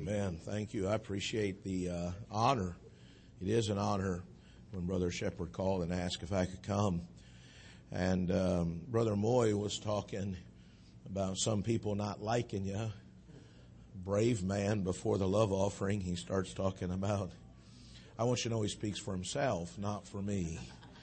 Amen. Thank you. I appreciate the honor. It is an honor when Brother Shepherd called and asked if I could come. And Brother Moy was talking about some people not liking you. Brave man before the love offering. He starts talking about, I want you to know he speaks for himself, not for me.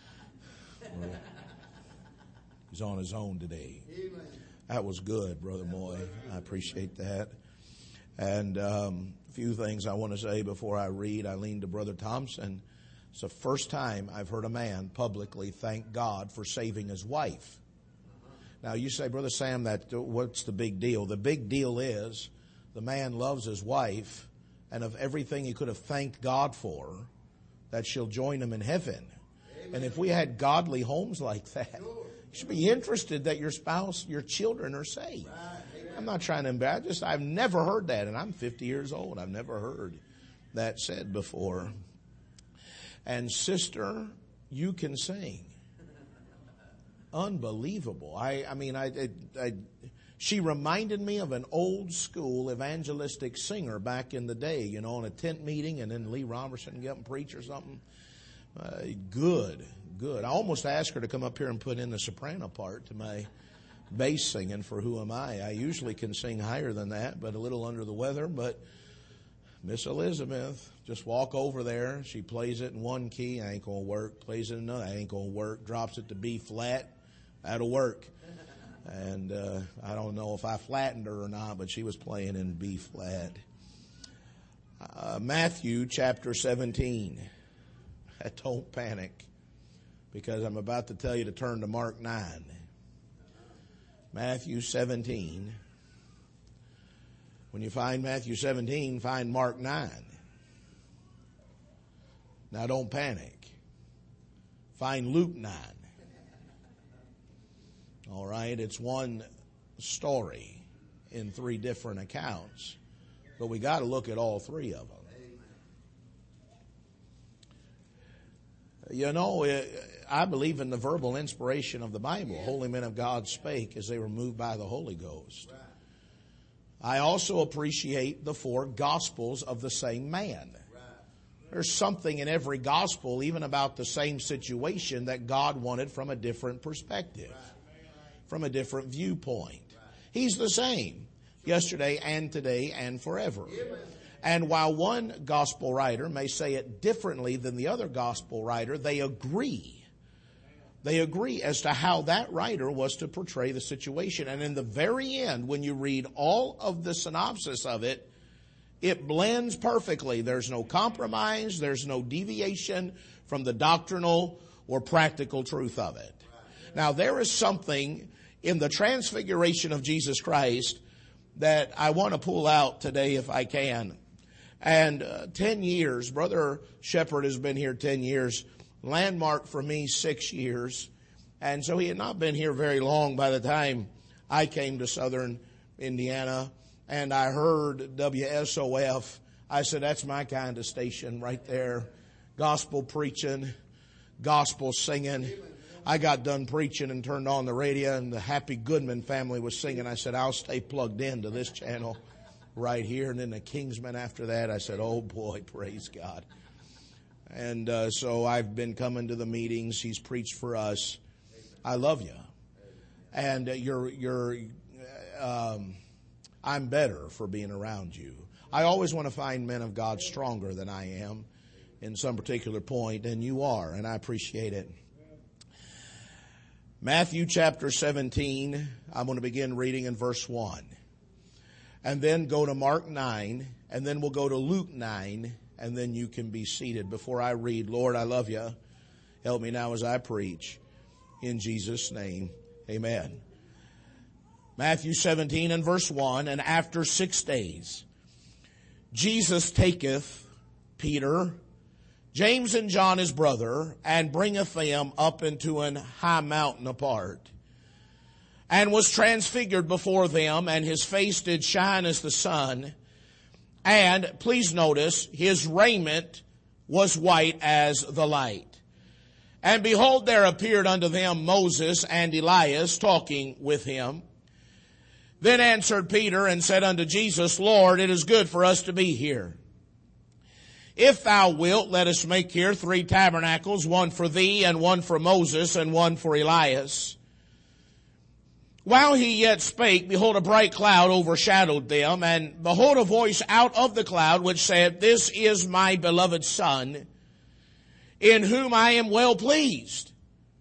He's on his own today. That was good, Brother Moy. I appreciate that. And a few things I want to say before I read. I lean to Brother Thompson. It's the first time I've heard a man publicly thank God for saving his wife. Now you say, Brother Sam, what's the big deal? The big deal is the man loves his wife, and of everything he could have thanked God for, that she'll join him in heaven. Amen. And if we had godly homes like that, you should be interested that your spouse, your children are saved. I'm not trying to embarrass. I've never heard that, and I'm 50 years old. I've never heard that said before. And sister, you can sing. Unbelievable. She reminded me of an old school evangelistic singer back in the day, in a tent meeting, and then Lee Robertson get up and preach or something. Good. I almost asked her to come up here and put in the soprano part to my bass singing for Who Am I. I usually can sing higher than that, but a little under the weather. But Miss Elizabeth, just walk over there. She plays it in one key, ain't going to work. Plays it in another, ain't going to work. Drops it to B flat, that'll work. And I don't know if I flattened her or not, but she was playing in B flat. Matthew chapter 17. Don't panic, because I'm about to tell you to turn to Mark 9. Matthew 17. When you find Matthew 17, find Mark 9. Now don't panic. Find Luke 9. All right, it's one story in three different accounts, but we got to look at all three of them. I believe in the verbal inspiration of the Bible. Holy men of God spake as they were moved by the Holy Ghost. I also appreciate the four Gospels of the same man. There's something in every Gospel, even about the same situation, that God wanted from a different perspective, from a different viewpoint. He's the same yesterday and today and forever. And while one gospel writer may say it differently than the other gospel writer, they agree. They agree as to how that writer was to portray the situation. And in the very end, when you read all of the synopsis of it, it blends perfectly. There's no compromise. There's no deviation from the doctrinal or practical truth of it. Now, there is something in the transfiguration of Jesus Christ that I want to pull out today if I can. And 10 years, Brother Shepherd has been here 10 years. Landmark for me, 6 years. And so he had not been here very long by the time I came to Southern Indiana. And I heard WSOF. I said, that's my kind of station right there. Gospel preaching, gospel singing. I got done preaching and turned on the radio, and the Happy Goodman family was singing. I said, I'll stay plugged into this channel right here. And then the Kingsmen after that. I said, oh boy, praise God. And so I've been coming to the meetings. He's preached for us. I love you. And I'm better for being around you. I always want to find men of God stronger than I am in some particular point, and you are, and I appreciate it. Matthew chapter 17, I'm going to begin reading in verse 1. And then go to Mark 9, and then we'll go to Luke 9, and then you can be seated. Before I read, Lord, I love you. Help me now as I preach. In Jesus' name, amen. Matthew 17 and verse 1, and after 6 days, Jesus taketh Peter, James and John his brother, and bringeth them up into an high mountain apart, and was transfigured before them, and his face did shine as the sun. And please notice, his raiment was white as the light. And behold, there appeared unto them Moses and Elias talking with him. Then answered Peter and said unto Jesus, Lord, it is good for us to be here. If thou wilt, let us make here 3 tabernacles, one for thee, and one for Moses, and one for Elias. While he yet spake, behold, a bright cloud overshadowed them, and behold, a voice out of the cloud which said, This is my beloved Son, in whom I am well pleased.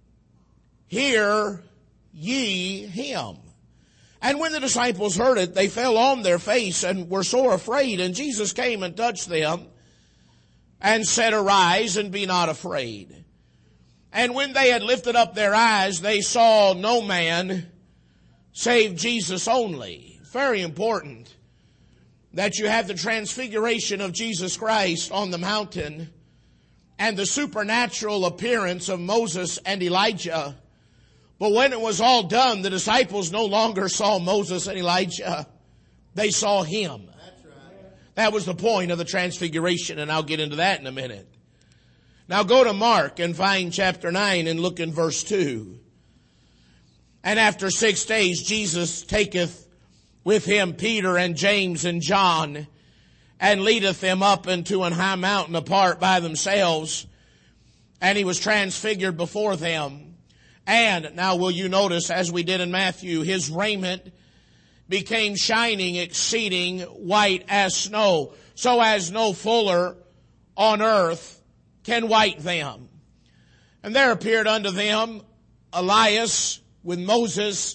Hear ye him. And when the disciples heard it, they fell on their face and were sore afraid. And Jesus came and touched them and said, Arise and be not afraid. And when they had lifted up their eyes, they saw no man save Jesus only. Very important that you have the transfiguration of Jesus Christ on the mountain and the supernatural appearance of Moses and Elijah. But when it was all done, the disciples no longer saw Moses and Elijah. They saw him. That's right. That was the point of the transfiguration, and I'll get into that in a minute. Now go to Mark and find chapter 9 and look in verse 2. And after 6 days, Jesus taketh with him Peter and James and John, and leadeth them up into an high mountain apart by themselves. And he was transfigured before them. And now will you notice, as we did in Matthew, his raiment became shining, exceeding white as snow, so as no fuller on earth can white them. And there appeared unto them Elias with Moses,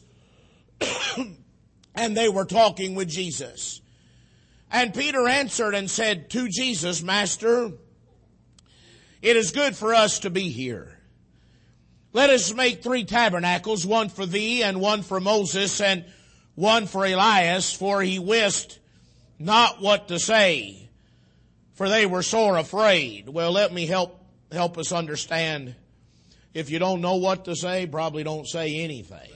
and they were talking with Jesus. And Peter answered and said to Jesus, Master, it is good for us to be here. Let us make 3 tabernacles, one for thee, and one for Moses, and one for Elias, for he wist not what to say, for they were sore afraid. Well, let me help us understand. If you don't know what to say, probably don't say anything.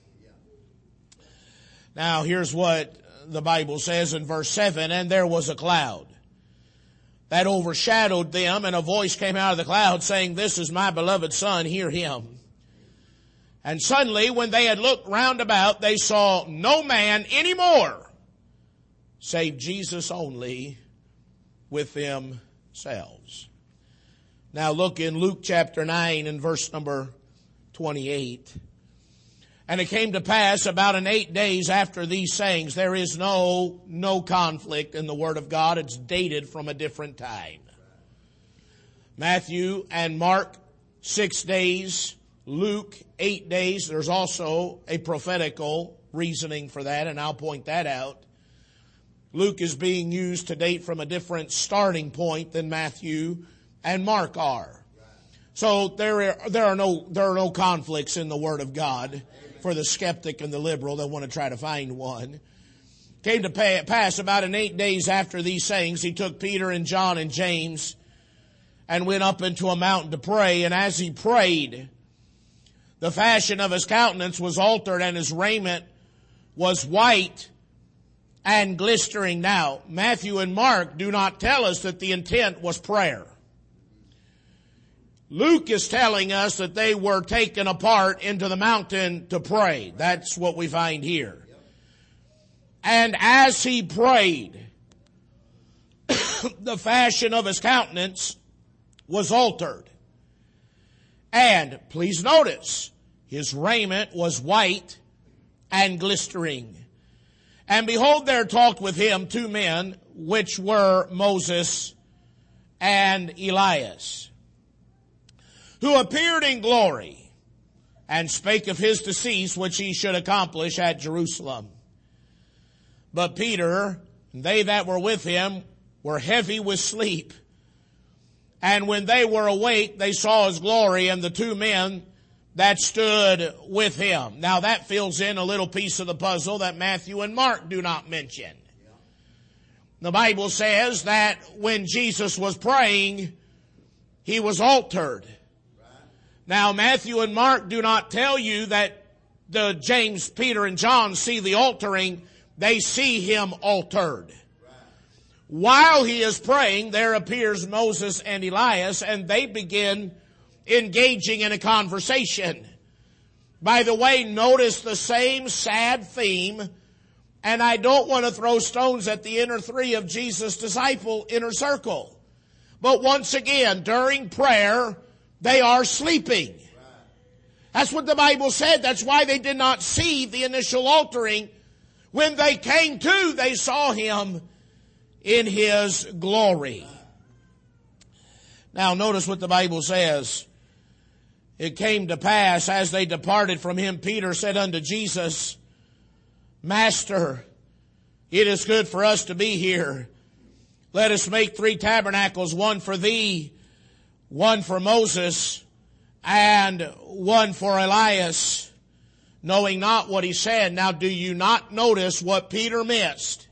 Now, here's what the Bible says in verse 7, And there was a cloud that overshadowed them, and a voice came out of the cloud saying, This is my beloved Son, hear him. And suddenly, when they had looked round about, they saw no man any more, save Jesus only with themselves. Now look in Luke chapter 9 and verse number 28. And it came to pass about 8 days after these sayings. There is no conflict in the Word of God. It's dated from a different time. Matthew and Mark, 6 days. Luke, 8 days. There's also a prophetical reasoning for that, and I'll point that out. Luke is being used to date from a different starting point than Matthew and Mark are. So there are no conflicts in the Word of God for the skeptic and the liberal that want to try to find one. Came to pass about 8 days after these sayings, he took Peter and John and James and went up into a mountain to pray. And as he prayed, the fashion of his countenance was altered, and his raiment was white and glistering. Now, Matthew and Mark do not tell us that the intent was prayer. Luke is telling us that they were taken apart into the mountain to pray. That's what we find here. And as he prayed, the fashion of his countenance was altered. And please notice, his raiment was white and glistering. And behold, there talked with him 2 men, which were Moses and Elias, who appeared in glory, and spake of his decease, which he should accomplish at Jerusalem. But Peter, and they that were with him, were heavy with sleep. And when they were awake, they saw his glory and the 2 men that stood with him. Now that fills in a little piece of the puzzle that Matthew and Mark do not mention. The Bible says that when Jesus was praying, he was altered. Now, Matthew and Mark do not tell you that the James, Peter, and John see the altering. They see him altered. While he is praying, there appears Moses and Elias, and they begin engaging in a conversation. By the way, notice the same sad theme And I don't want to throw stones at the inner three of Jesus' disciple inner circle. But once again, during prayer, they are sleeping. That's what the Bible said. That's why they did not see the initial altering. When they came to, they saw him in his glory. Now notice what the Bible says. It came to pass, as they departed from him, Peter said unto Jesus, Master, it is good for us to be here. Let us make 3 tabernacles, one for thee, one for Moses, and one for Elias, knowing not what he said. Now, do you not notice what Peter missed?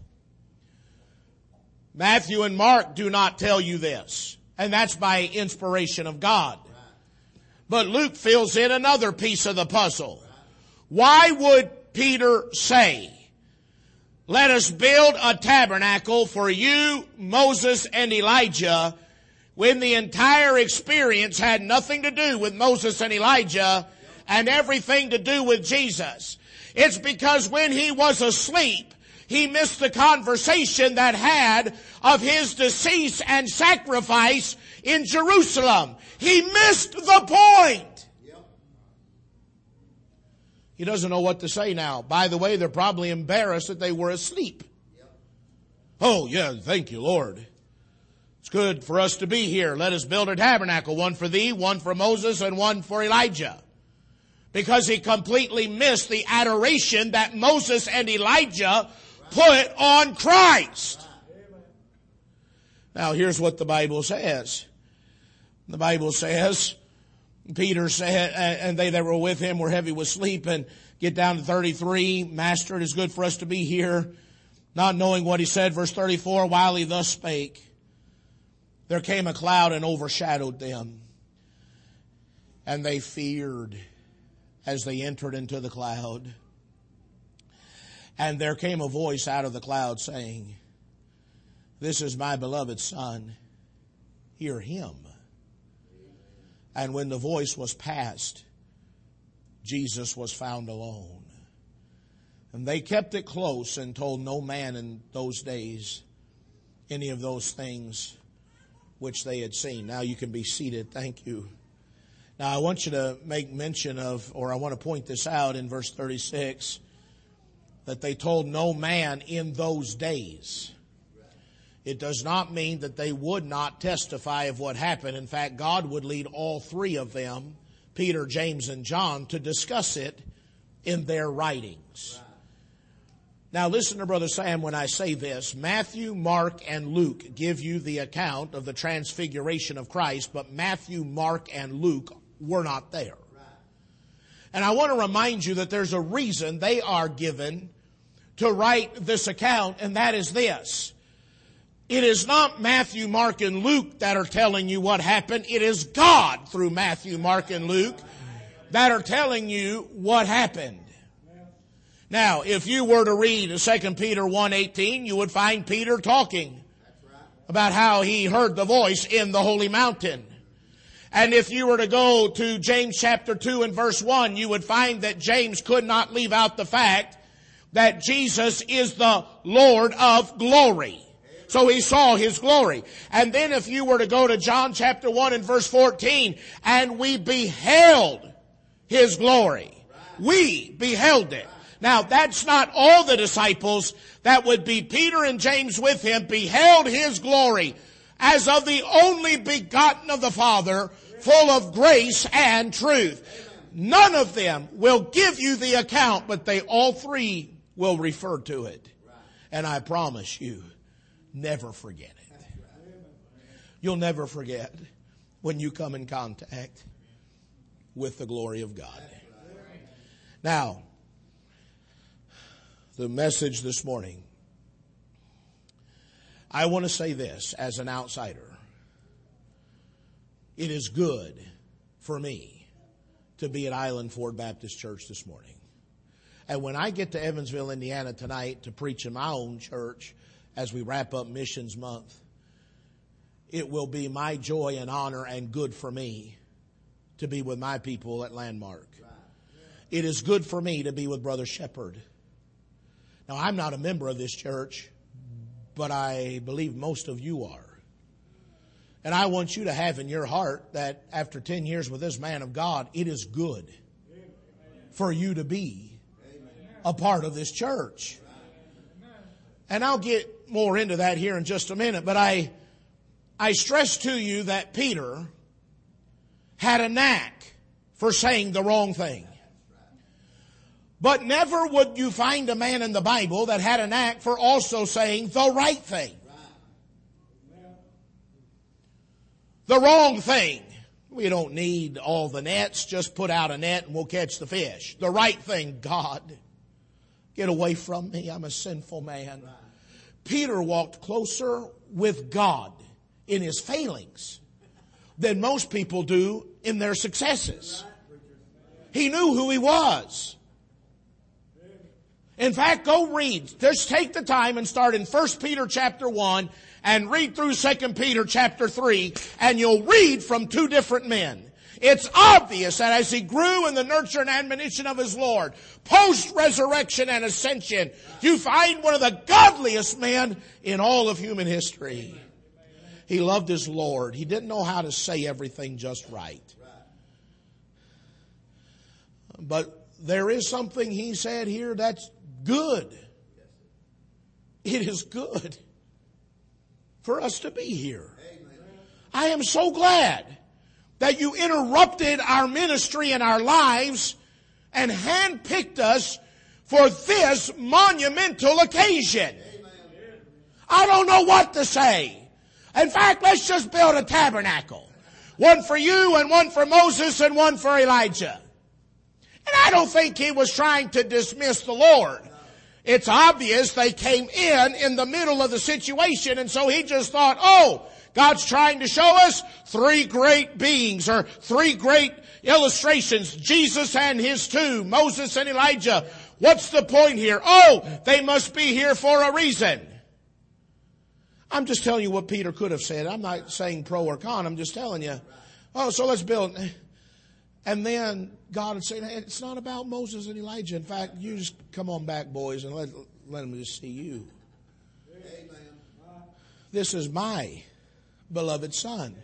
Matthew and Mark do not tell you this, and that's by inspiration of God. But Luke fills in another piece of the puzzle. Why would Peter say, let us build a tabernacle for you, Moses, and Elijah, when the entire experience had nothing to do with Moses and Elijah and everything to do with Jesus? It's because when he was asleep, he missed the conversation that had of his decease and sacrifice in Jerusalem. He missed the point. He doesn't know what to say now. By the way, they're probably embarrassed that they were asleep. Oh, yeah, thank you, Lord. It's good for us to be here. Let us build a tabernacle, one for thee, one for Moses, and one for Elijah. Because he completely missed the adoration that Moses and Elijah put on Christ. Now, here's what the Bible says. The Bible says, Peter said, and they that were with him were heavy with sleep. And get down to 33. Master, it is good for us to be here. Not knowing what he said. Verse 34, while he thus spake, there came a cloud and overshadowed them. And they feared as they entered into the cloud. And there came a voice out of the cloud saying, this is my beloved Son. Hear him. And when the voice was past, Jesus was found alone. And they kept it close and told no man in those days any of those things which they had seen. Now you can be seated. Thank you. Now I want you to make mention of, or I want to point this out in verse 36, that they told no man in those days. It does not mean that they would not testify of what happened. In fact, God would lead all 3 of them, Peter, James, and John, to discuss it in their writings. Now listen to Brother Sam when I say this. Matthew, Mark, and Luke give you the account of the transfiguration of Christ, but Matthew, Mark, and Luke were not there. And I want to remind you that there's a reason they are given to write this account, and that is this. It is not Matthew, Mark, and Luke that are telling you what happened. It is God through Matthew, Mark, and Luke that are telling you what happened. Now, if you were to read 2 Peter 1:18, you would find Peter talking about how he heard the voice in the holy mountain. And if you were to go to James chapter 2 and verse 1, you would find that James could not leave out the fact that Jesus is the Lord of glory. So he saw his glory. And then if you were to go to John chapter 1 and verse 14, and we beheld his glory. We beheld it. Now that's not all the disciples. That would be Peter and James with him, beheld his glory as of the only begotten of the Father, full of grace and truth. None of them will give you the account, but they all 3 will refer to it. And I promise you, never forget it. You'll never forget when you come in contact with the glory of God. Now, the message this morning, I want to say this as an outsider. It is good for me to be at Island Ford Baptist Church this morning. And when I get to Evansville, Indiana tonight to preach in my own church as we wrap up Missions Month, it will be my joy and honor and good for me to be with my people at Landmark. It is good for me to be with Brother Shepherd, Now, I'm not a member of this church, but I believe most of you are. And I want you to have in your heart that after 10 years with this man of God, it is good for you to be a part of this church. And I'll get more into that here in just a minute, but I stress to you that Peter had a knack for saying the wrong thing. But never would you find a man in the Bible that had a knack for also saying the right thing. The wrong thing. We don't need all the nets. Just put out a net and we'll catch the fish. The right thing. God, get away from me. I'm a sinful man. Peter walked closer with God in his failings than most people do in their successes. He knew who he was. In fact, go read. Just take the time and start in 1 Peter chapter 1 and read through 2 Peter chapter 3, and you'll read from two different men. It's obvious that as he grew in the nurture and admonition of his Lord, post-resurrection and ascension, you find one of the godliest men in all of human history. He loved his Lord. He didn't know how to say everything just right. But there is something he said here that's good. It is good for us to be here. I am so glad that you interrupted our ministry and our lives and handpicked us for this monumental occasion. I don't know what to say. In fact, let's just build a tabernacle. One for you and one for Moses and one for Elijah. And I don't think he was trying to dismiss the Lord. It's obvious they came in the middle of the situation, and so he just thought, oh, God's trying to show us three great beings or three great illustrations. Jesus and his two, Moses and Elijah. What's the point here? Oh, they must be here for a reason. I'm just telling you what Peter could have said. I'm not saying pro or con. I'm just telling you. Oh, so let's build. And then God would say, hey, it's not about Moses and Elijah. In fact, you just come on back, boys, and let them just see you. Amen. This is my beloved Son.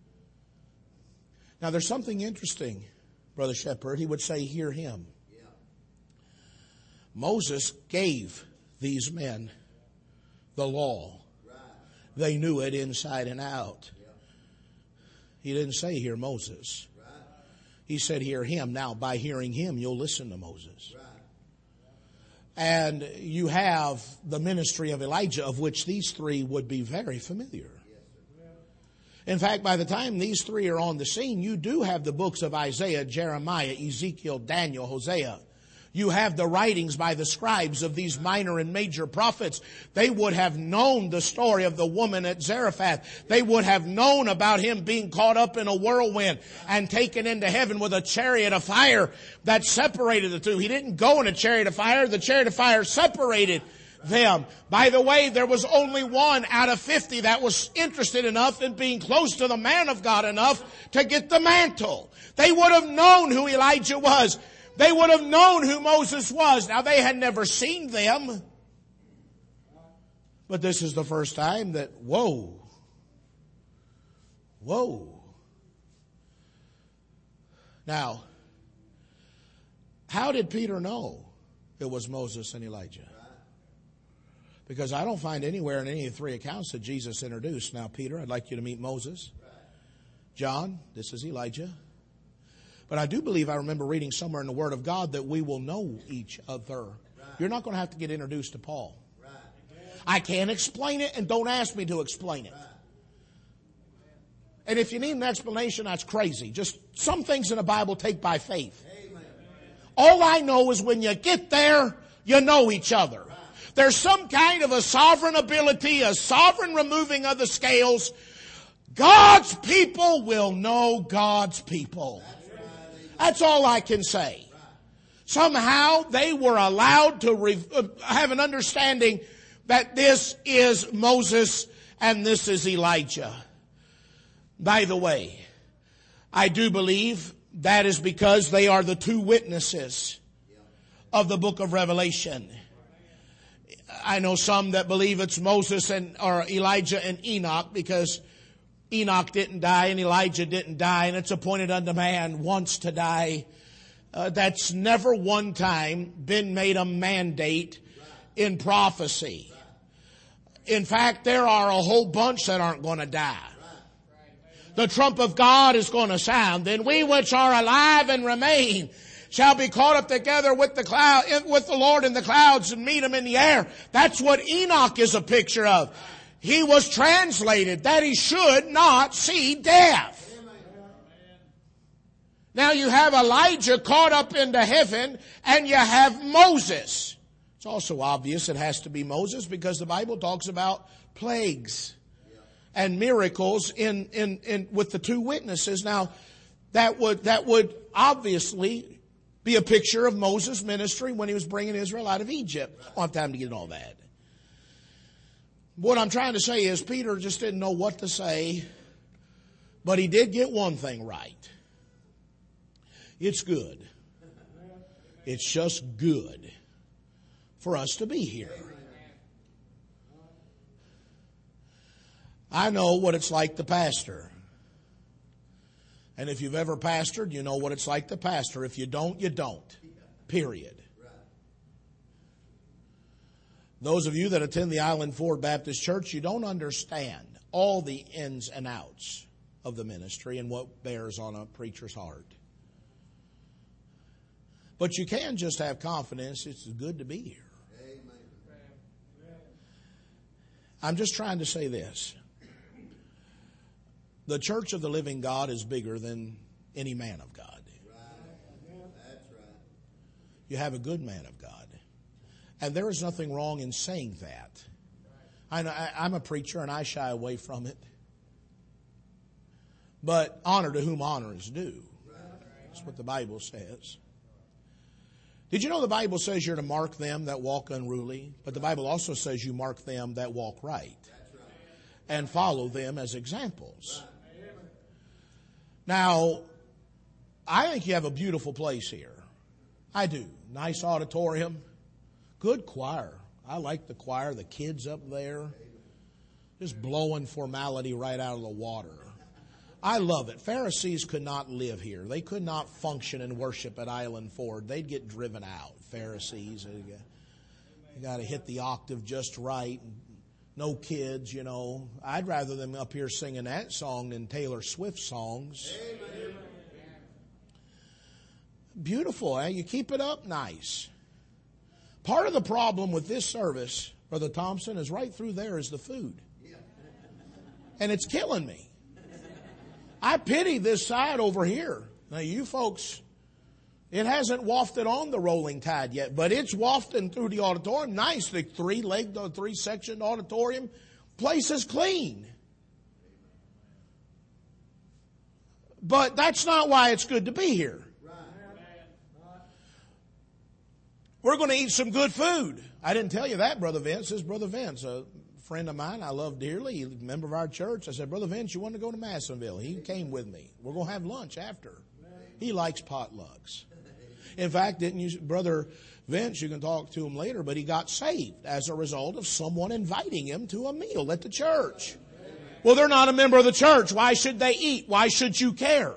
Now, there's something interesting, Brother Shepherd. He would say, hear him. Yeah. Moses gave these men the law. Right. They knew it inside and out. Yeah. He didn't say, hear Moses. Right. He said, hear him. Now, by hearing him, you'll listen to Moses. Right. And you have the ministry of Elijah, of which these three would be very familiar. In fact, by the time these three are on the scene, you do have the books of Isaiah, Jeremiah, Ezekiel, Daniel, Hosea. You have the writings by the scribes of these minor and major prophets. They would have known the story of the woman at Zarephath. They would have known about him being caught up in a whirlwind and taken into heaven with a chariot of fire that separated the two. He didn't go in a chariot of fire. The chariot of fire separated them. By the way, there was only one out of 50 that was interested enough in being close to the man of God enough to get the mantle. They would have known who Elijah was. They would have known who Moses was. Now, they had never seen them. But this is the first time that, whoa. Now, how did Peter know it was Moses and Elijah? Because I don't find anywhere in any of the three accounts that Jesus introduced. Now, Peter, I'd like you to meet Moses. John, this is Elijah. But I do believe I remember reading somewhere in the Word of God that we will know each other. You're not going to have to get introduced to Paul. I can't explain it, and don't ask me to explain it. And if you need an explanation, that's crazy. Just some things in the Bible take by faith. All I know is when you get there, you know each other. There's some kind of a sovereign ability, a sovereign removing of the scales. God's people will know God's people. That's all I can say. Somehow they were allowed to have an understanding that this is Moses and this is Elijah. By the way, I do believe that is because they are the two witnesses of the book of Revelation. I know some that believe it's Moses or Elijah and Enoch, because Enoch didn't die and Elijah didn't die, and it's appointed unto man once to die. That's never one time been made a mandate in prophecy. In fact, there are a whole bunch that aren't going to die. The trump of God is going to sound. Then we which are alive and remain shall be caught up together with the Lord in the clouds and meet Him in the air. That's what Enoch is a picture of. He was translated that he should not see death. Now you have Elijah caught up into heaven, and you have Moses. It's also obvious it has to be Moses, because the Bible talks about plagues and miracles in with the two witnesses. Now that would obviously be a picture of Moses' ministry when he was bringing Israel out of Egypt. I don't have time to get into all that. What I'm trying to say is Peter just didn't know what to say, but he did get one thing right. It's good. It's just good for us to be here. I know what it's like to pastor. And if you've ever pastored, you know what it's like to pastor. If you don't, you don't. Period. Those of you that attend the Island Ford Baptist Church, you don't understand all the ins and outs of the ministry and what bears on a preacher's heart. But you can just have confidence it's good to be here. I'm just trying to say this. The church of the living God is bigger than any man of God. That's right. You have a good man of God. And there is nothing wrong in saying that. I'm a preacher and I shy away from it. But honor to whom honor is due. That's what the Bible says. Did you know the Bible says you're to mark them that walk unruly? But the Bible also says you mark them that walk right. And follow them as examples. Now, I think you have a beautiful place here. I do. Nice auditorium. Good choir. I like the choir. The kids up there. Just blowing formality right out of the water. I love it. Pharisees could not live here. They could not function and worship at Island Ford. They'd get driven out. Pharisees. You got to hit the octave just right. No kids, you know. I'd rather them up here singing that song than Taylor Swift songs. Amen. Beautiful, eh? You keep it up nice. Part of the problem with this service, Brother Thompson, is right through there is the food. And it's killing me. I pity this side over here. Now you folks, it hasn't wafted on the rolling tide yet, but it's wafting through the auditorium. Nice, the three-sectioned auditorium. Place is clean. But that's not why it's good to be here. We're going to eat some good food. I didn't tell you that, Brother Vince. This is Brother Vince, a friend of mine I love dearly. He's a member of our church. I said, Brother Vince, you want to go to Madisonville? He came with me. We're going to have lunch after. He likes potlucks. In fact, didn't you, Brother Vince, you can talk to him later, but he got saved as a result of someone inviting him to a meal at the church. Well, they're not a member of the church. Why should they eat? Why should you care?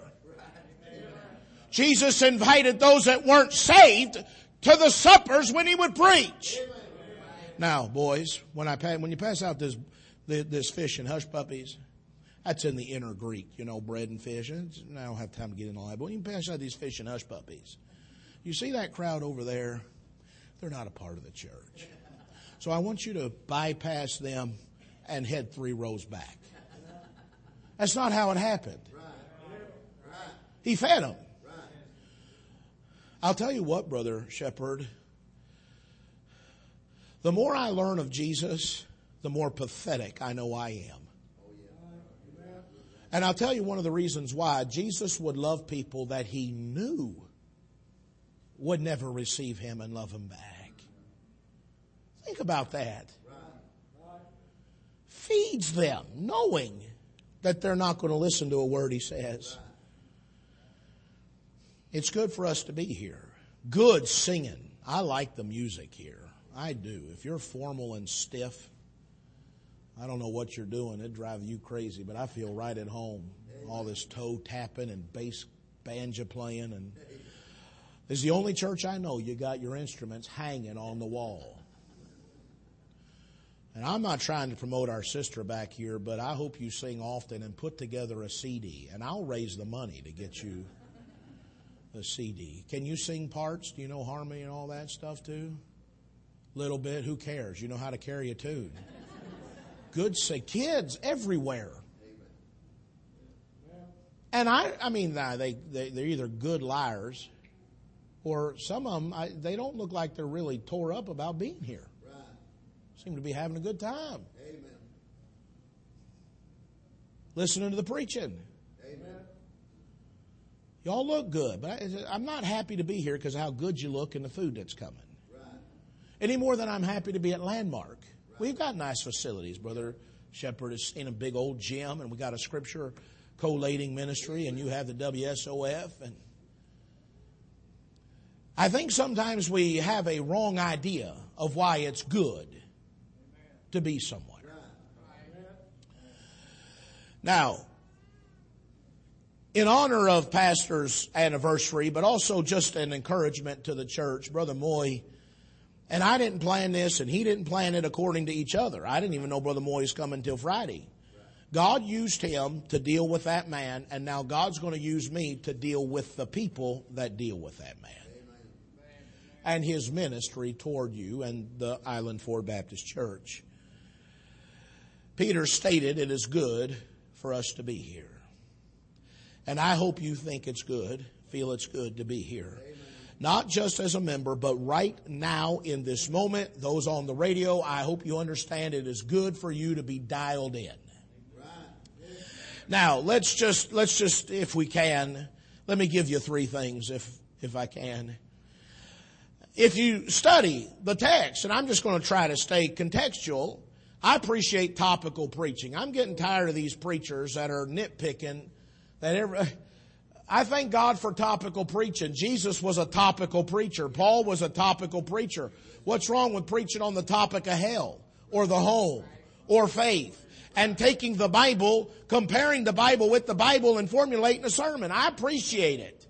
Jesus invited those that weren't saved to the suppers when he would preach. Now, boys, when you pass out this fish and hush puppies, that's in the inner Greek, you know, bread and fish. I don't have time to get into all that, but when you pass out these fish and hush puppies, you see that crowd over there? They're not a part of the church. So I want you to bypass them and head 3 rows back. That's not how it happened. He fed them. I'll tell you what, Brother Shepherd. The more I learn of Jesus, the more pathetic I know I am. And I'll tell you one of the reasons why. Jesus would love people that he knew would never receive him and love him back. Think about that. Feeds them, knowing that they're not going to listen to a word he says. It's good for us to be here. Good singing. I like the music here. I do. If you're formal and stiff, I don't know what you're doing. It'd drive you crazy, but I feel right at home. All this toe tapping and bass banjo playing. And this is the only church I know you got your instruments hanging on the wall. And I'm not trying to promote our sister back here, but I hope you sing often and put together a CD. And I'll raise the money to get you a CD. Can you sing parts? Do you know harmony and all that stuff too? Little bit. Who cares? You know how to carry a tune. Good say kids everywhere. And I mean, they're either good liars or some of them, they don't look like they're really tore up about being here. Seem to be having a good time. Amen. Listening to the preaching. Amen. Y'all look good, but I'm not happy to be here because of how good you look and the food that's coming. Right. Any more than I'm happy to be at Landmark. Right. We've got nice facilities. Brother Shepherd is in a big old gym, and we got a scripture collating ministry, and you have the WSOF. And I think sometimes we have a wrong idea of why it's good to be somewhere. Now, in honor of Pastor's anniversary, but also just an encouragement to the church, Brother Moy, and I didn't plan this, and he didn't plan it according to each other. I didn't even know Brother Moy's coming until Friday. God used him to deal with that man, and now God's going to use me to deal with the people that deal with that man. And his ministry toward you and the Island Ford Baptist Church. Peter stated it is good for us to be here. And I hope you think it's good, feel it's good to be here. Amen. Not just as a member, but right now in this moment, those on the radio, I hope you understand it is good for you to be dialed in. Right. Now, let's just, if we can, let me give you 3 things if I can. If you study the text, and I'm just going to try to stay contextual, I appreciate topical preaching. I'm getting tired of these preachers that are nitpicking. I thank God for topical preaching. Jesus was a topical preacher. Paul was a topical preacher. What's wrong with preaching on the topic of hell or the home or faith and taking the Bible, comparing the Bible with the Bible and formulating a sermon? I appreciate it.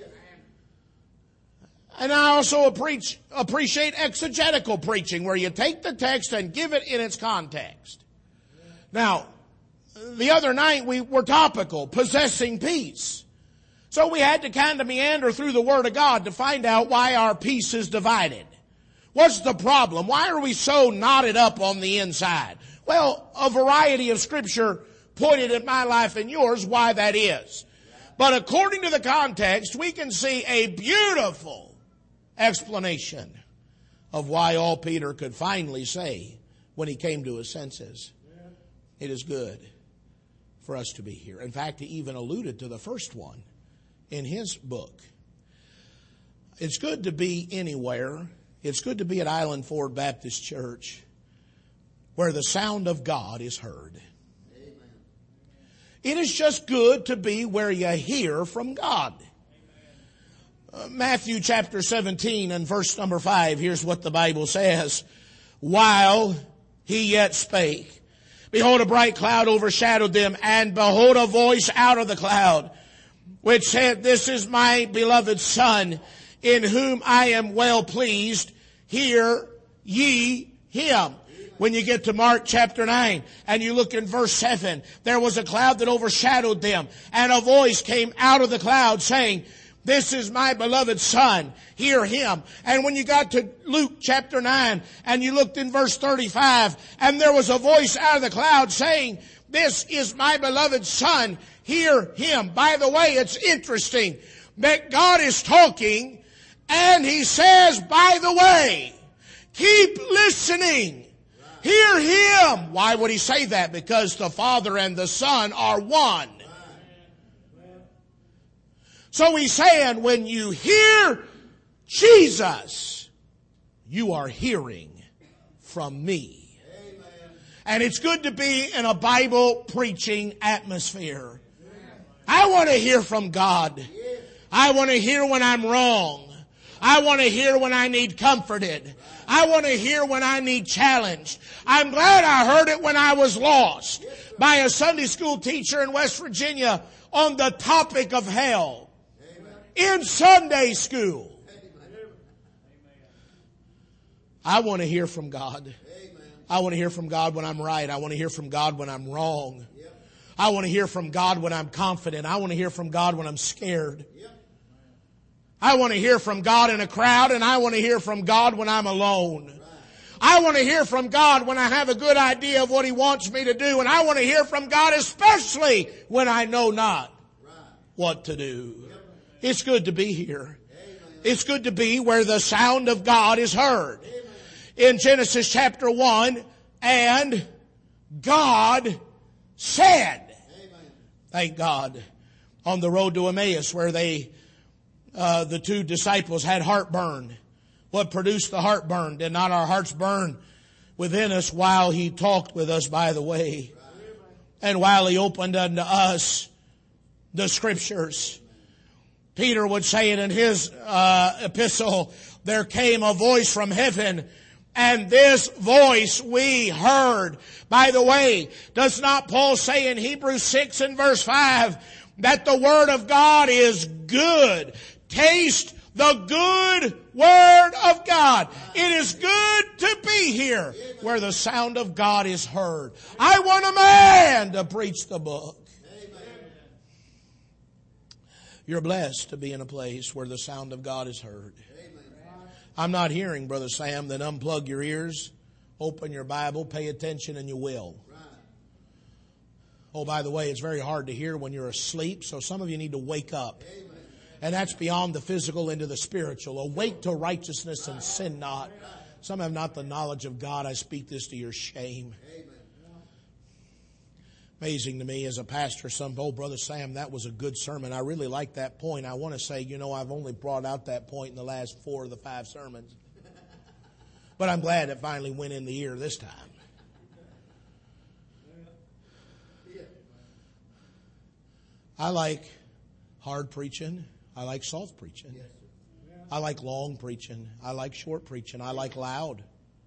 And I also appreciate exegetical preaching, where you take the text and give it in its context. Now, the other night we were topical, possessing peace. So we had to kind of meander through the Word of God to find out why our peace is divided. What's the problem? Why are we so knotted up on the inside? Well, a variety of Scripture pointed at my life and yours why that is. But according to the context, we can see a beautiful explanation of why all Peter could finally say when he came to his senses. It is good for us to be here. In fact, he even alluded to the first one in his book. It's good to be anywhere. It's good to be at Island Ford Baptist Church where the sound of God is heard. Amen. It is just good to be where you hear from God. Matthew chapter 17 and verse number 5, here's what the Bible says. While he yet spake, behold, a bright cloud overshadowed them, and behold, a voice out of the cloud, which said, This is my beloved Son, in whom I am well pleased. Hear ye him. When you get to Mark chapter 9 and you look in verse 7, there was a cloud that overshadowed them, and a voice came out of the cloud saying, This is my beloved Son, hear him. And when you got to Luke chapter 9 and you looked in verse 35, and there was a voice out of the cloud saying, This is my beloved Son, hear him. By the way, it's interesting that God is talking and he says, by the way, keep listening, hear him. Why would he say that? Because the Father and the Son are one. So he's saying when you hear Jesus, you are hearing from me. Amen. And it's good to be in a Bible preaching atmosphere. I want to hear from God. I want to hear when I'm wrong. I want to hear when I need comforted. I want to hear when I need challenged. I'm glad I heard it when I was lost by a Sunday school teacher in West Virginia on the topic of hell. In Sunday school. I want to hear from God. I want to hear from God when I'm right. I want to hear from God when I'm wrong. I want to hear from God when I'm confident. I want to hear from God when I'm scared. I want to hear from God in a crowd, and I want to hear from God when I'm alone. I want to hear from God when I have a good idea of what He wants me to do, and I want to hear from God especially when I know not what to do. It's good to be here. It's good to be where the sound of God is heard. In Genesis chapter 1, and God said. Thank God. On the road to Emmaus where the two disciples had heartburn. What produced the heartburn? Did not our hearts burn within us while He talked with us by the way? And while He opened unto us the Scriptures. Peter would say it in his epistle, there came a voice from heaven, and this voice we heard. By the way, does not Paul say in Hebrews 6 and verse 5 that the Word of God is good? Taste the good Word of God. It is good to be here where the sound of God is heard. I want a man to preach the book. You're blessed to be in a place where the sound of God is heard. I'm not hearing, Brother Sam, that unplug your ears, open your Bible, pay attention, and you will. Oh, by the way, it's very hard to hear when you're asleep, so some of you need to wake up. And that's beyond the physical into the spiritual. Awake to righteousness and sin not. Some have not the knowledge of God. I speak this to your shame. Amazing to me as a pastor, Brother Sam, that was a good sermon. I really like that point. I want to say, I've only brought out that point in the last 4 of the 5 sermons. But I'm glad it finally went in the ear this time. I like hard preaching. I like soft preaching. I like long preaching. I like short preaching. I like loud.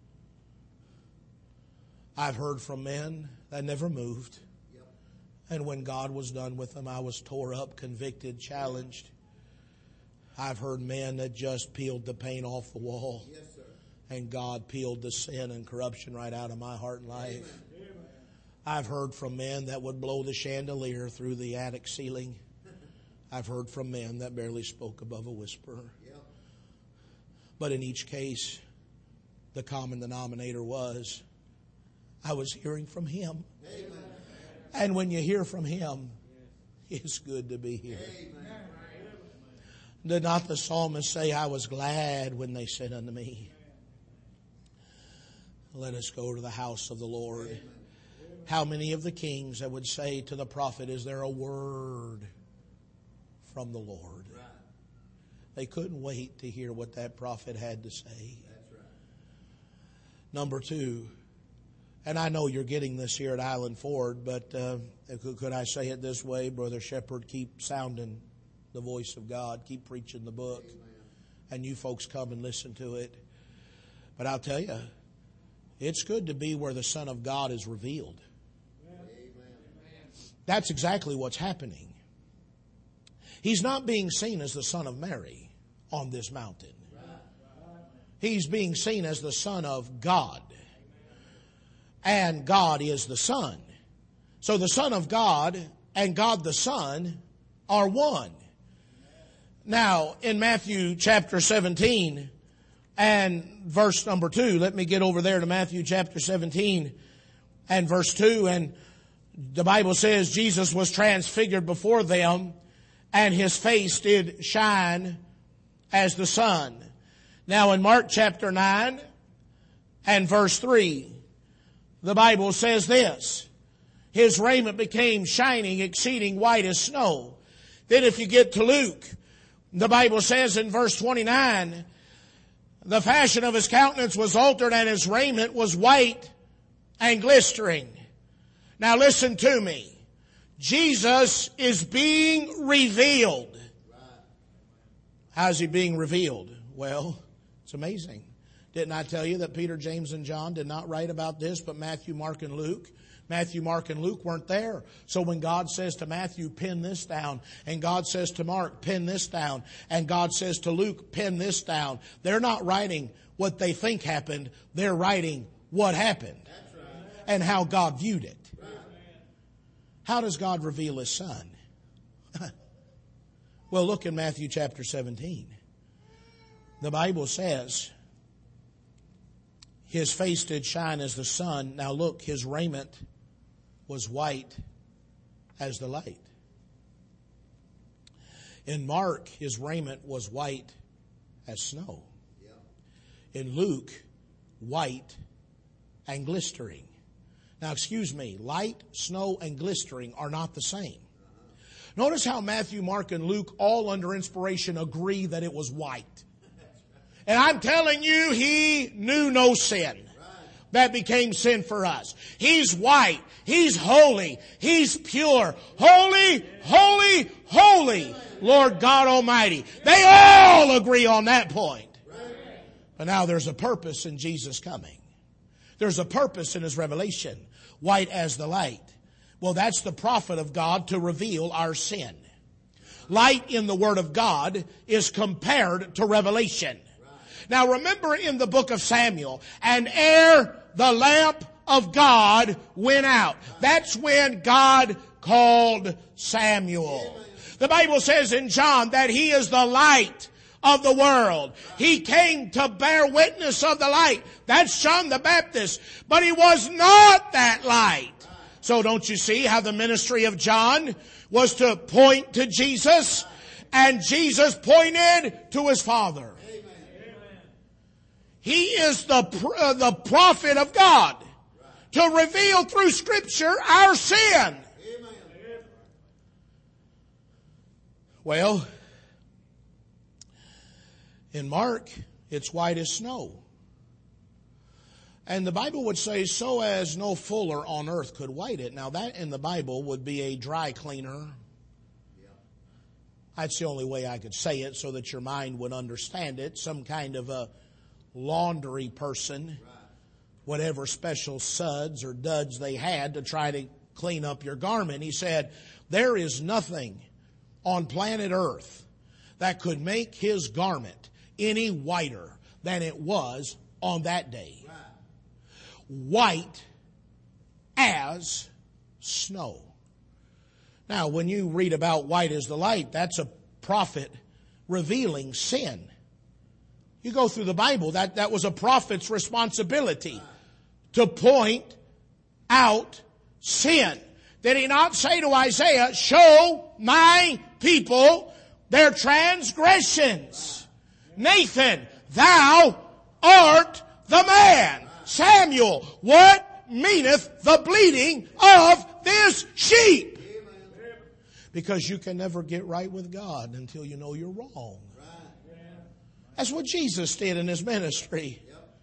I've heard from men that never moved. And when God was done with them, I was tore up, convicted, challenged. I've heard men that just peeled the paint off the wall. Yes, sir. And God peeled the sin and corruption right out of my heart and life. Amen. I've heard from men that would blow the chandelier through the attic ceiling. I've heard from men that barely spoke above a whisper. Yep. But in each case, the common denominator was, I was hearing from Him. Amen. And when you hear from Him, it's good to be here. Amen. Did not the psalmist say, I was glad when they said unto me, let us go to the house of the Lord. Amen. How many of the kings that would say to the prophet, is there a word from the Lord? Right. They couldn't wait to hear what that prophet had to say. That's right. Number 2, and I know you're getting this here at Island Ford, but could I say it this way, Brother Shepherd, keep sounding the voice of God, keep preaching the book, and you folks come and listen to it. But I'll tell you, it's good to be where the Son of God is revealed. That's exactly what's happening. He's not being seen as the Son of Mary on this mountain. He's being seen as the Son of God. And God is the Son. So the Son of God and God the Son are one. Now, in Matthew chapter 17 and verse number 2, let me get over there to Matthew chapter 17 and verse 2. And the Bible says Jesus was transfigured before them, and His face did shine as the sun. Now in Mark chapter 9 and verse 3, the Bible says this, His raiment became shining, exceeding white as snow. Then if you get to Luke, the Bible says in verse 29, the fashion of His countenance was altered, and His raiment was white and glistering. Now listen to me. Jesus is being revealed. How's He being revealed? Well, it's amazing. Didn't I tell you that Peter, James, and John did not write about this, but Matthew, Mark, and Luke? Matthew, Mark, and Luke weren't there. So when God says to Matthew, pen this down, and God says to Mark, pen this down, and God says to Luke, pen this down, they're not writing what they think happened. They're writing what happened and how God viewed it. How does God reveal His Son? Well, look in Matthew chapter 17. The Bible says, His face did shine as the sun. Now look, His raiment was white as the light. In Mark, His raiment was white as snow. In Luke, white and glistering. Now excuse me, light, snow, and glistering are not the same. Notice how Matthew, Mark, and Luke, all under inspiration, agree that it was white. And I'm telling you, He knew no sin that became sin for us. He's white. He's holy. He's pure. Holy, holy, holy, Lord God Almighty. They all agree on that point. But now there's a purpose in Jesus coming. There's a purpose in His revelation. White as the light. Well, that's the prophet of God to reveal our sin. Light in the Word of God is compared to revelation. Now remember in the book of Samuel, and ere the lamp of God went out. That's when God called Samuel. The Bible says in John that He is the light of the world. He came to bear witness of the light. That's John the Baptist. But he was not that light. So don't you see how the ministry of John was to point to Jesus, and Jesus pointed to His Father. He is the prophet of God to reveal through Scripture our sin. Well, in Mark, it's white as snow. And the Bible would say, so as no fuller on earth could white it. Now that in the Bible would be a dry cleaner. That's the only way I could say it so that your mind would understand it. Some kind of a laundry person, whatever special suds or duds they had to try to clean up your garment. He said, there is nothing on planet Earth that could make his garment any whiter than it was on that day. White as snow. Now, when you read about white as the light, that's a prophet revealing sin. You go through the Bible, that was a prophet's responsibility to point out sin. Did he not say to Isaiah, show my people their transgressions? Nathan, thou art the man. Samuel, what meaneth the bleating of this sheep? Because you can never get right with God until you know you're wrong. That's what Jesus did in His ministry.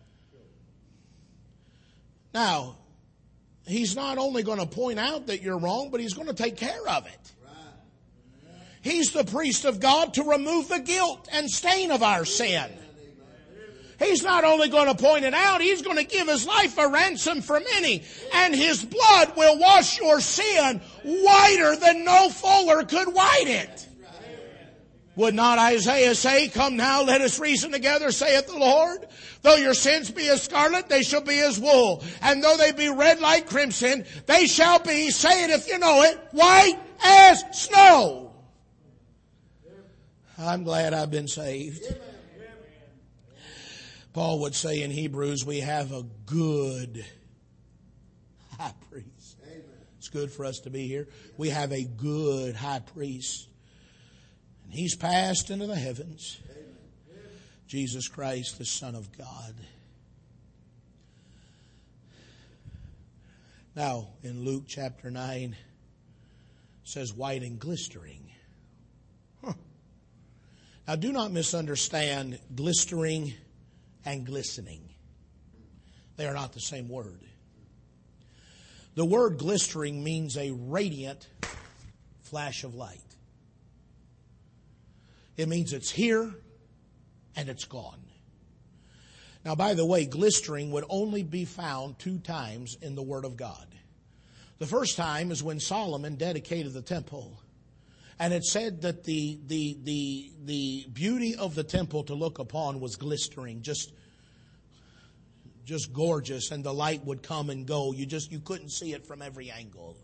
Now, He's not only going to point out that you're wrong, but He's going to take care of it. He's the priest of God to remove the guilt and stain of our sin. He's not only going to point it out, He's going to give His life a ransom for many. And His blood will wash your sin whiter than no fuller could white it. Would not Isaiah say, come now, let us reason together, saith the Lord. Though your sins be as scarlet, they shall be as wool. And though they be red like crimson, they shall be, say it if you know it, white as snow. I'm glad I've been saved. Paul would say in Hebrews, we have a good high priest. It's good for us to be here. We have a good high priest. And He's passed into the heavens. Jesus Christ, the Son of God. Now, in Luke chapter 9, it says white and glistering. Now, do not misunderstand glistering and glistening. They are not the same word. The word glistering means a radiant flash of light. It means it's here and it's gone. Now, by the way, glistering would only be found 2 times in the Word of God. The first time is when Solomon dedicated the temple. And it said that the beauty of the temple to look upon was glistering, just gorgeous, and the light would come and go. You couldn't see it from every angle.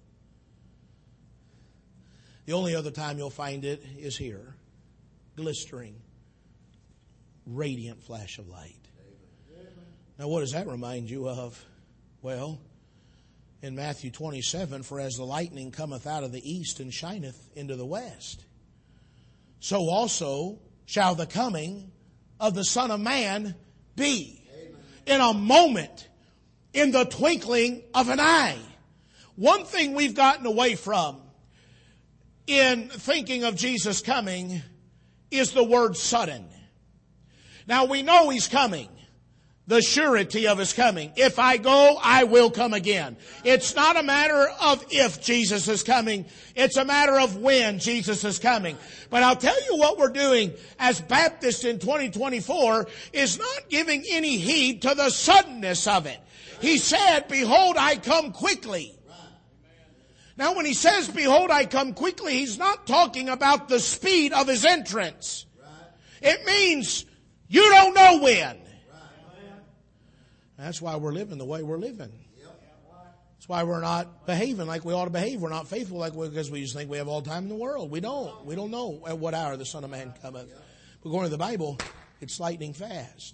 The only other time you'll find it is here. Glistering, radiant flash of light. Now, what does that remind you of? Well, in Matthew 27, for as the lightning cometh out of the east and shineth into the west, so also shall the coming of the Son of Man be. Amen. In a moment, in the twinkling of an eye. One thing we've gotten away from in thinking of Jesus coming is the word sudden. Now we know He's coming. The surety of His coming. If I go, I will come again. It's not a matter of if Jesus is coming. It's a matter of when Jesus is coming. But I'll tell you what we're doing as Baptists in 2024 is not giving any heed to the suddenness of it. He said, behold, I come quickly. Now when He says, behold, I come quickly, He's not talking about the speed of His entrance. It means you don't know when. That's why we're living the way we're living. That's why we're not behaving like we ought to behave. We're not faithful because we just think we have all the time in the world. We don't. We don't know at what hour the Son of Man cometh. But according to the Bible, it's lightning fast.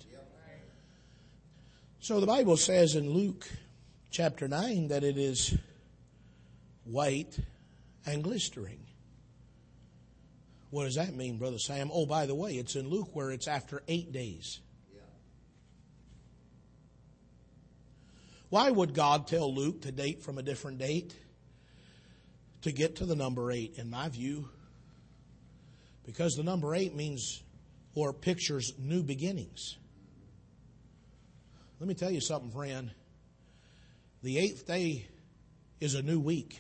So the Bible says in Luke chapter 9 that it is white and glistering. What does that mean, Brother Sam? Oh, by the way, it's in Luke where it's after 8 days. Why would God tell Luke to date from a different date? To get to the number 8, in my view. Because the number 8 means or pictures new beginnings. Let me tell you something, friend. The 8th day is a new week.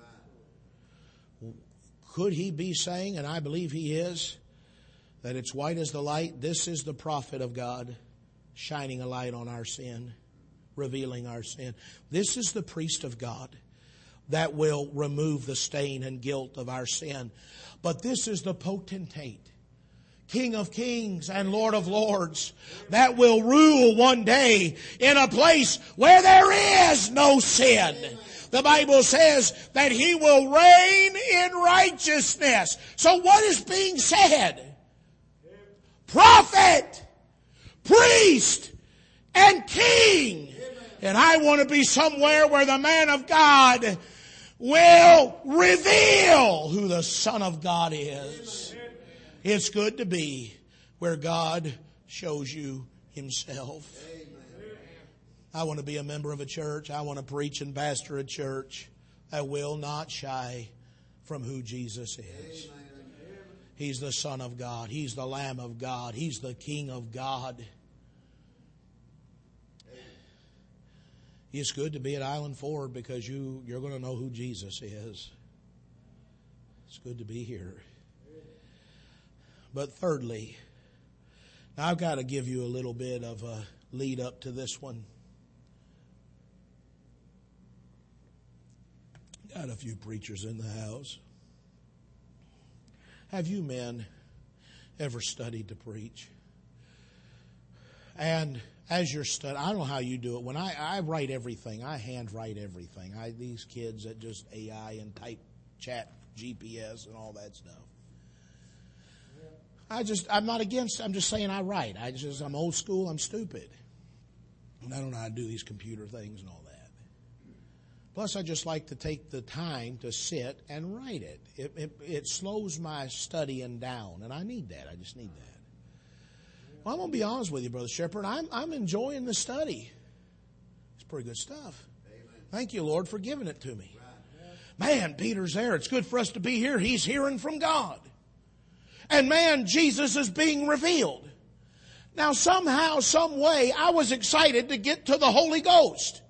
Could He be saying, and I believe He is, that it's white as the light? This is the prophet of God shining a light on our sin, revealing our sin. This is the priest of God that will remove the stain and guilt of our sin. But this is the potentate, King of kings and Lord of lords, that will rule one day in a place where there is no sin. The Bible says that He will reign in righteousness. So what is being said? Prophet, priest, and king. And I want to be somewhere where the man of God will reveal who the Son of God is. It's good to be where God shows you Himself. I want to be a member of a church. I want to preach and pastor a church that will not shy from who Jesus is. He's the Son of God. He's the Lamb of God. He's the King of God. It's good to be at Island Ford because you're going to know who Jesus is. It's good to be here. But thirdly, now I've got to give you a little bit of a lead up to this one. Got a few preachers in the house. Have you men ever studied to preach? And as you're studying, I don't know how you do it. When I write everything, I handwrite everything. These kids that just AI and type chat GPS and all that stuff. I'm not against, I'm just saying I write. I'm old school, I'm stupid. And I don't know how to do these computer things and all that. Plus, I just like to take the time to sit and write it. It slows my studying down, and I need that. I just need that. Well, I'm going to be honest with you, Brother Shepherd. I'm enjoying the study. It's pretty good stuff. Amen. Thank you, Lord, for giving it to me. Right. Man, Peter's there. It's good for us to be here. He's hearing from God. And man, Jesus is being revealed. Now, somehow, some way, I was excited to get to the Holy Ghost.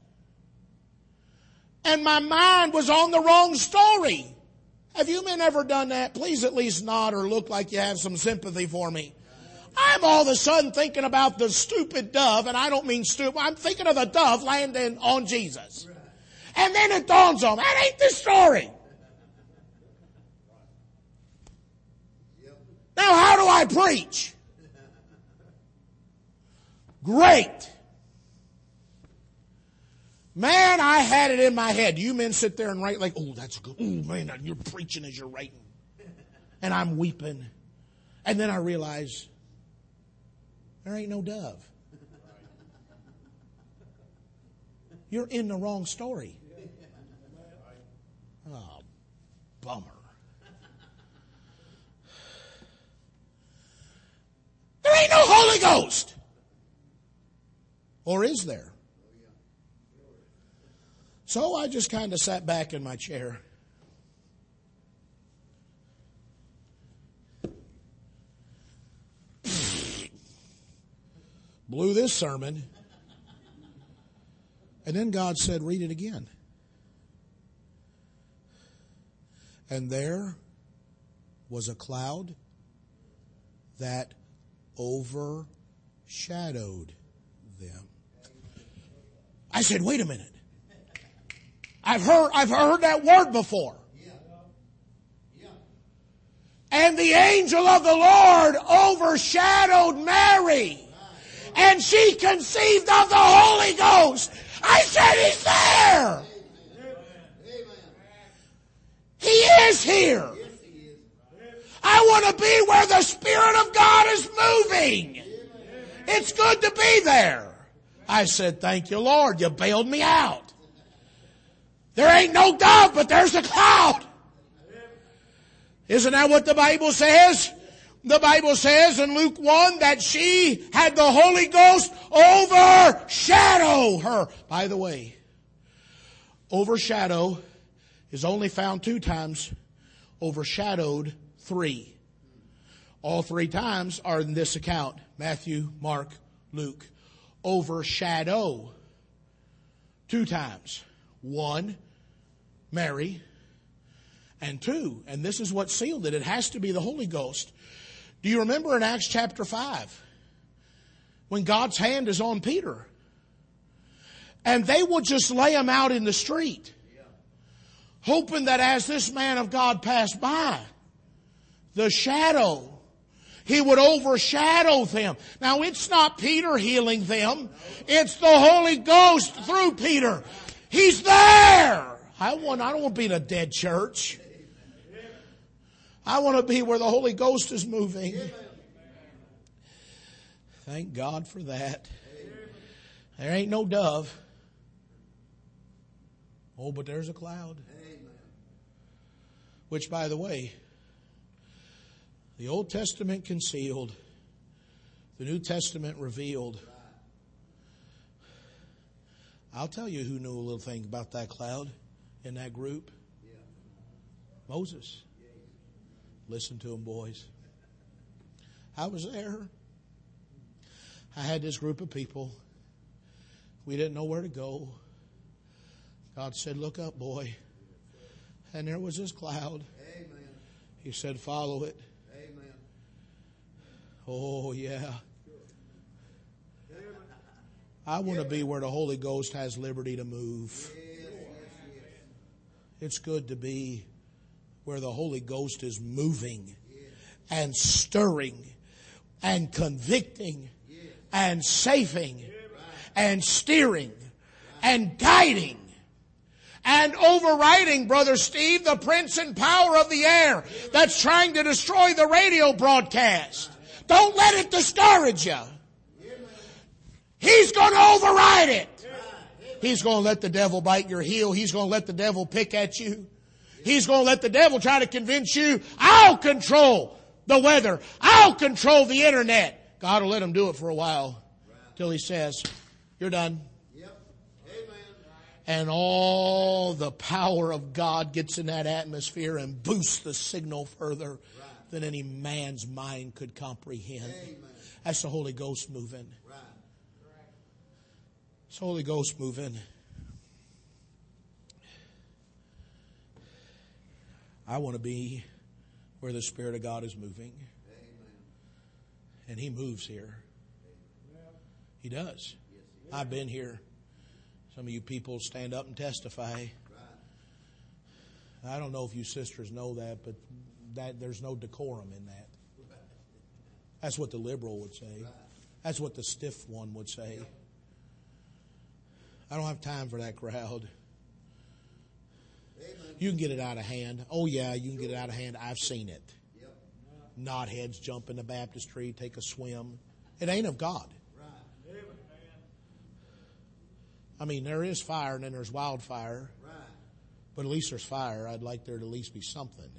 And my mind was on the wrong story. Have you men ever done that? Please at least nod or look like you have some sympathy for me. I'm all of a sudden thinking about the stupid dove, and I don't mean stupid. I'm thinking of the dove landing on Jesus. And then it dawns on me, that ain't the story. Now how do I preach? Great. Man, I had it in my head. You men sit there and write like, oh, that's good. Oh, man, you're preaching as you're writing. And I'm weeping. And then I realize, there ain't no dove. You're in the wrong story. Oh, bummer. There ain't no Holy Ghost. Or is there? So I just kind of sat back in my chair. Blew this sermon. And then God said, read it again. And there was a cloud that overshadowed them. I said, wait a minute. I've heard that word before. And the angel of the Lord overshadowed Mary. And she conceived of the Holy Ghost. I said, He's there. He is here. I want to be where the Spirit of God is moving. It's good to be there. I said, thank you, Lord. You bailed me out. There ain't no dove, but there's a cloud. Isn't that what the Bible says? The Bible says in Luke 1 that she had the Holy Ghost overshadow her. By the way, overshadow is only found 2 times. Overshadowed 3. All 3 times are in this account. Matthew, Mark, Luke. Overshadow 2 times. 1, Mary. And 2, and this is what sealed it. It has to be the Holy Ghost. Do you remember in Acts chapter 5 when God's hand is on Peter? And they would just lay him out in the street, hoping that as this man of God passed by, the shadow, he would overshadow them. Now it's not Peter healing them. It's the Holy Ghost through Peter. He's there. I don't want to be in a dead church. I want to be where the Holy Ghost is moving. Thank God for that. There ain't no dove. Oh, but there's a cloud. Which, by the way, the Old Testament concealed, the New Testament revealed. I'll tell you who knew a little thing about that cloud in that group. Moses. Listen to him, boys. I was there. I had this group of people. We didn't know where to go. God said, look up, boy. And there was this cloud. Amen. He said, follow it. Amen. Oh, yeah. I want to be where the Holy Ghost has liberty to move. It's good to be where the Holy Ghost is moving and stirring and convicting and saving and steering and guiding and overriding, Brother Steve, the prince and power of the air that's trying to destroy the radio broadcast. Don't let it discourage you. He's going to override it. He's going to let the devil bite your heel. He's going to let the devil pick at you. He's going to let the devil try to convince you, I'll control the weather. I'll control the internet. God will let him do it for a while till he says, you're done. And all the power of God gets in that atmosphere and boosts the signal further than any man's mind could comprehend. That's the Holy Ghost moving. It's the Holy Ghost moving. I want to be where the Spirit of God is moving. And He moves here. He does. I've been here. Some of you people stand up and testify. I don't know if you sisters know that, but there's no decorum in that. That's what the liberal would say. That's what the stiff one would say. I don't have time for that crowd. You can get it out of hand. Oh yeah, you can get it out of hand. I've seen it. Knotheads jump in the baptistry, take a swim. It ain't of God. I mean, there is fire and then there's wildfire. But at least there's fire. I'd like there to at least be something.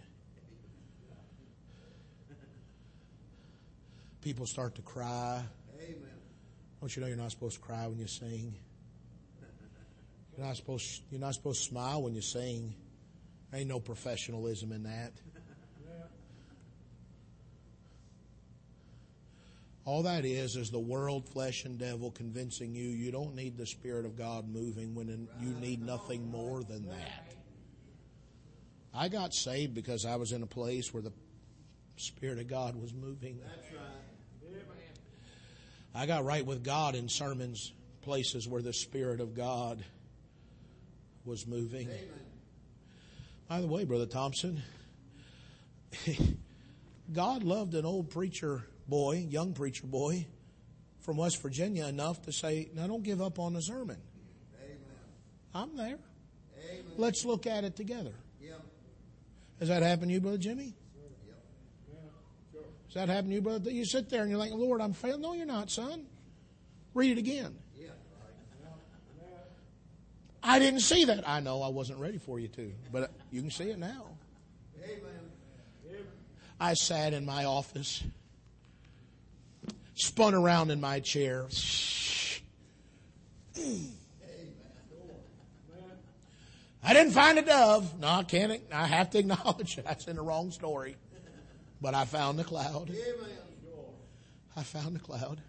People start to cry. Don't you know you're not supposed to cry when you sing? You're not supposed to smile when you sing. There ain't no professionalism in that. All that is the world, flesh, and devil convincing you you don't need the Spirit of God moving when you need nothing more than that. I got saved because I was in a place where the Spirit of God was moving. That's right. I got right with God in sermons, places where the Spirit of God was moving. Amen. By the way, Brother Thompson, God loved an old preacher boy, young preacher boy from West Virginia enough to say, now don't give up on the sermon. Amen. I'm there. Amen. Let's look at it together. Yep. Has that happened to you, Brother Jimmy? Yep. Has that happened to you, brother? You sit there and you're like, Lord, I'm failing. No, you're not, son. Read it again. Yeah. I didn't see that. I know I wasn't ready for you to, but you can see it now. Amen. I sat in my office, spun around in my chair. I didn't find a dove. No, I can't. I have to acknowledge that's in the wrong story. But I found the cloud. Amen. I found the cloud.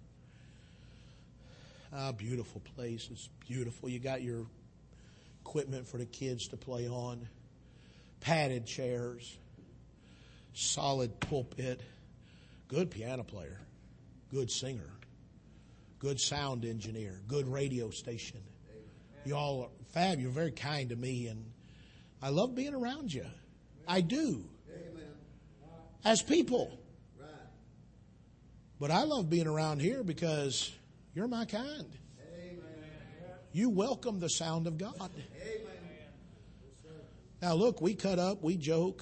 Ah, beautiful place. It's beautiful. You got your equipment for the kids to play on. Padded chairs. Solid pulpit. Good piano player. Good singer. Good sound engineer. Good radio station. You all are fab. You're very kind to me, and I love being around you. I do. Amen. As people. Right. But I love being around here because you're my kind. Amen. You welcome the sound of God. Amen. Now look, we cut up, we joke,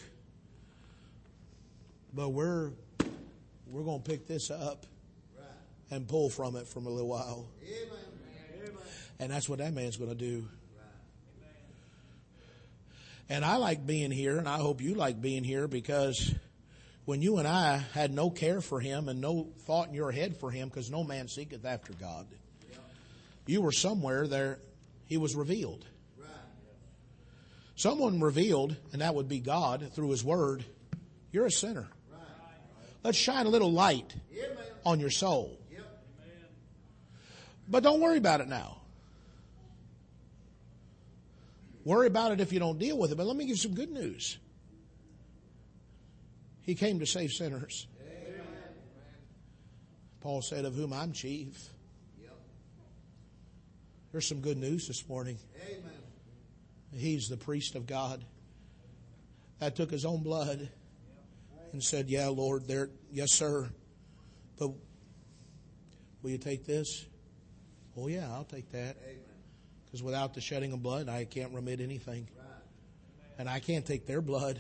but we're going to pick this up Right. and pull from it from a little while. Amen. Amen. And that's what that man's going to do. Right. And I like being here, and I hope you like being here, because when you and I had no care for him and no thought in your head for him, because no man seeketh after God, you were somewhere there, he was revealed. Right. Someone revealed, and that would be God through his word, you're a sinner. Right. Let's shine a little light Amen. on your soul. Yep. But don't worry about it now. Worry about it if you don't deal with it. But let me give you some good news. He came to save sinners. Amen. Paul said, of whom I'm chief. Yep. There's some good news this morning. Amen. He's the priest of God. That took his own blood and said, yeah, Lord, there, yes, sir. But will you take this? Oh, yeah, I'll take that. Amen. Because without the shedding of blood, I can't remit anything. Right. And I can't take their blood.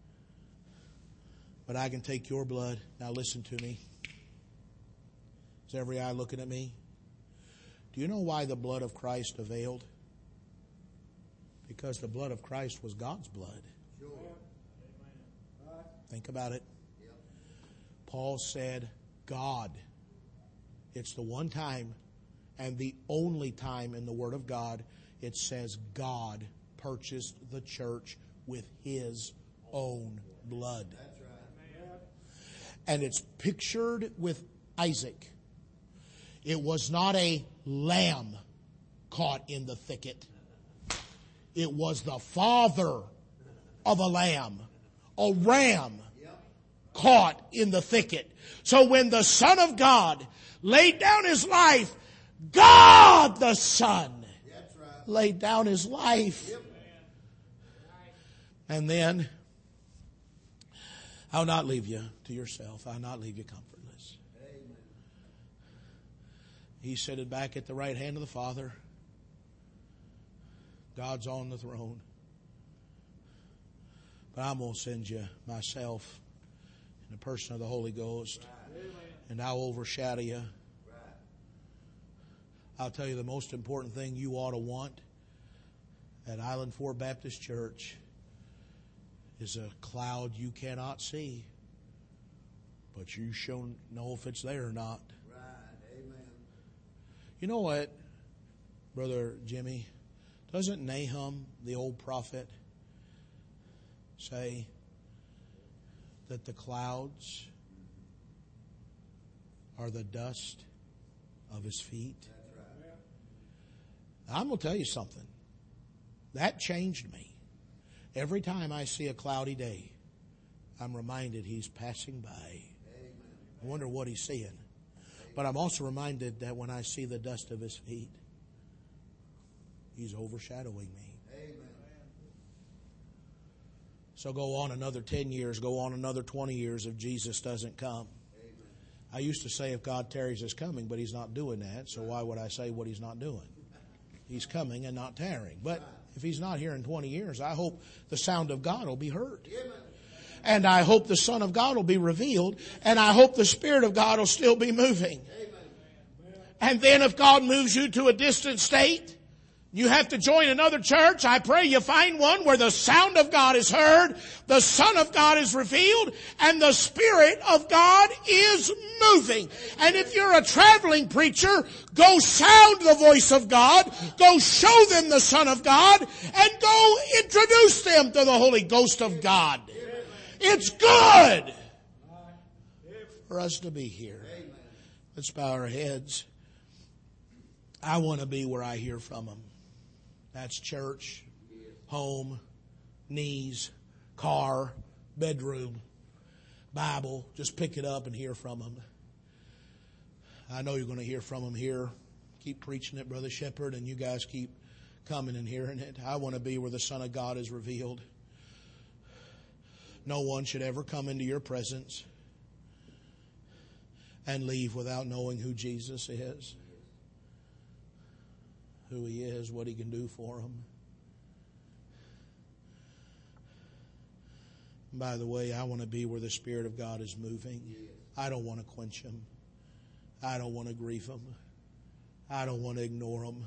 But I can take your blood. Now listen to me. Is every eye looking at me? Do you know why the blood of Christ availed? Because the blood of Christ was God's blood. Sure. Think about it. Yep. Paul said, God. It's the one time and the only time in the Word of God it says God purchased the church with His own blood. That's right. And it's pictured with Isaac. It was not a lamb caught in the thicket. It was the father of a lamb, a ram, Yep. caught in the thicket. So when the Son of God laid down His life, God the Son laid down His life. And then, I'll not leave you to yourself. I'll not leave you comfortless. He's sitting back at the right hand of the Father. God's on the throne. But I'm going to send you myself in the person of the Holy Ghost. And I'll overshadow you. I'll tell you the most important thing you ought to want at Island Ford Baptist Church is a cloud you cannot see. But you sure know if it's there or not. You know what, Brother Jimmy? Doesn't Nahum, the old prophet, say that the clouds are the dust of His feet? I'm going to tell you something. That changed me. Every time I see a cloudy day, I'm reminded He's passing by. I wonder what He's seeing. But I'm also reminded that when I see the dust of His feet, He's overshadowing me. So go on another 10 years, go on another 20 years if Jesus doesn't come. I used to say if God tarries His coming, but He's not doing that, so why would I say what He's not doing? He's coming and not tarrying. But if He's not here in 20 years, I hope the sound of God will be heard. And I hope the Son of God will be revealed. And I hope the Spirit of God will still be moving. And then if God moves you to a distant state, you have to join another church. I pray you find one where the sound of God is heard, the Son of God is revealed, and the Spirit of God is moving. And if you're a traveling preacher, go sound the voice of God, go show them the Son of God, and go introduce them to the Holy Ghost of God. It's good for us to be here. Let's bow our heads. I want to be where I hear from Him. That's church, home, knees, car, bedroom, Bible. Just pick it up and hear from Him. I know you're going to hear from Him here. Keep preaching it, Brother Shepherd, and you guys keep coming and hearing it. I want to be where the Son of God is revealed. No one should ever come into your presence and leave without knowing who Jesus is. Who He is, what He can do for them. By the way, I want to be where the Spirit of God is moving. I don't want to quench Him. I don't want to grieve Him. I don't want to ignore Him.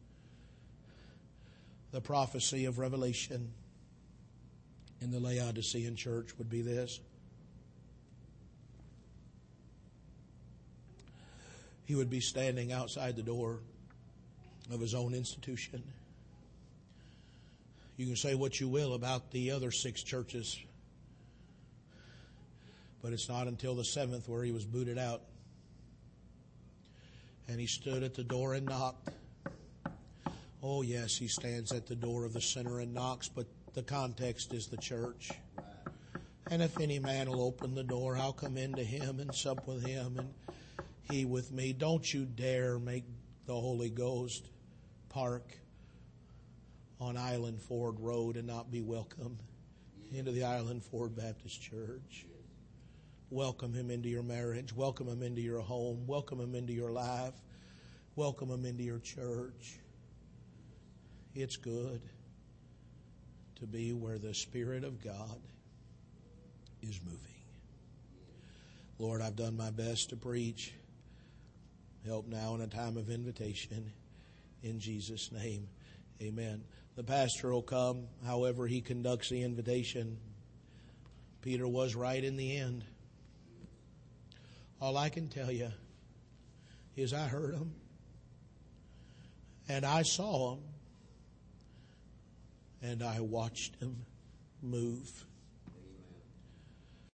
The prophecy of Revelation in the Laodicean church would be this. He would be standing outside the door of His own institution. You can say what you will about the other 6 churches, but it's not until the 7th where He was booted out. And He stood at the door and knocked. Oh yes, He stands at the door of the sinner and knocks, but the context is the church. And if any man will open the door, I'll come into him and sup with him and he with me. Don't you dare make the Holy Ghost park on Island Ford Road and not be welcome into the Island Ford Baptist Church. Welcome Him into your marriage. Welcome Him into your home. Welcome Him into your life. Welcome Him into your church. It's good to be where the Spirit of God is moving. Lord, I've done my best to preach. Help now in a time of invitation. In Jesus' name, amen. The pastor will come however he conducts the invitation. Peter was right in the end. All I can tell you is I heard Him and I saw Him and I watched Him move.